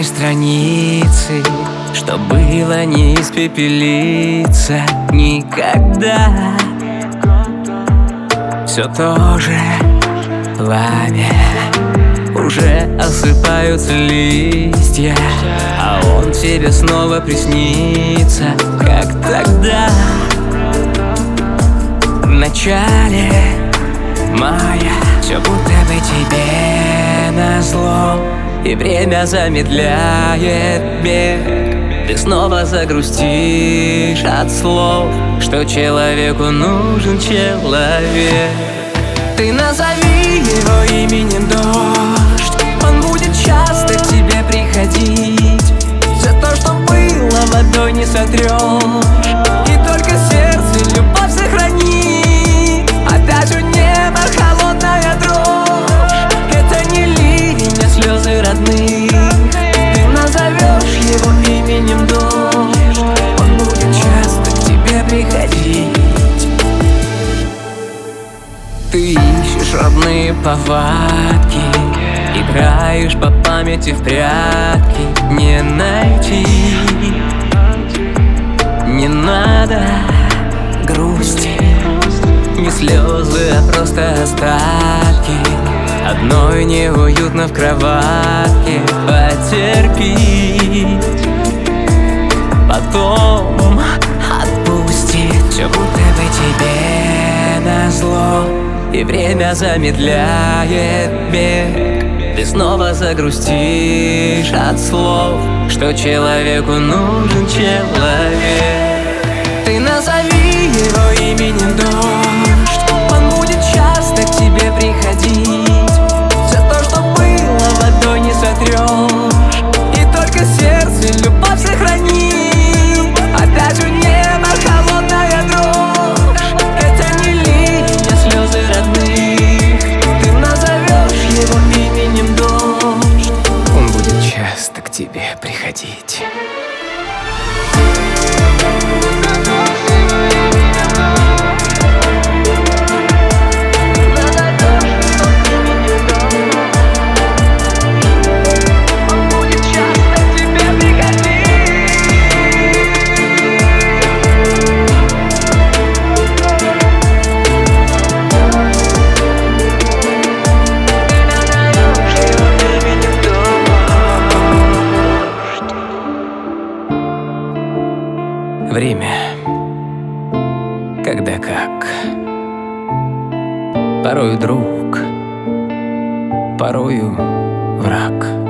черной страницы, что было не испепелиться никогда. Все то же пламя, уже осыпаются листья, а он тебе снова приснится, как тогда, в начале мая. Все будто бы тебе назло, и время замедляет бег. Ты снова загрустишь от слов, что человеку нужен человек. Ты назови его именем дождь, он будет часто к тебе приходить. За то, что было, водой не сотрешь, и только сердце любовь сохранит. Опять у неба холодная дрожь, это не ливень, а слезы родных. Ты назовешь его именем дождь, он будет часто к тебе приходить. Ты ищешь родные повадки, играешь по памяти в прятки. Не найти, не надо грусти, не слезы, а просто остатки. Одной неуютно в кроватке. Потерпи, потом отпусти. Все будто бы тебе назло, и время замедляет бег. Ты снова загрустишь от слов, что человеку нужен человек. Ты назови его именем дождь, он будет часто к тебе приходить. За то, что было, водой не сотрешь, и только сердце любовь сохранит. Опять у неба холодная дрожь, это не ливень, а слезы родных. Ты назовешь его именем дождь, он будет часто к тебе приходить. Время, когда как. Порою друг, порою враг.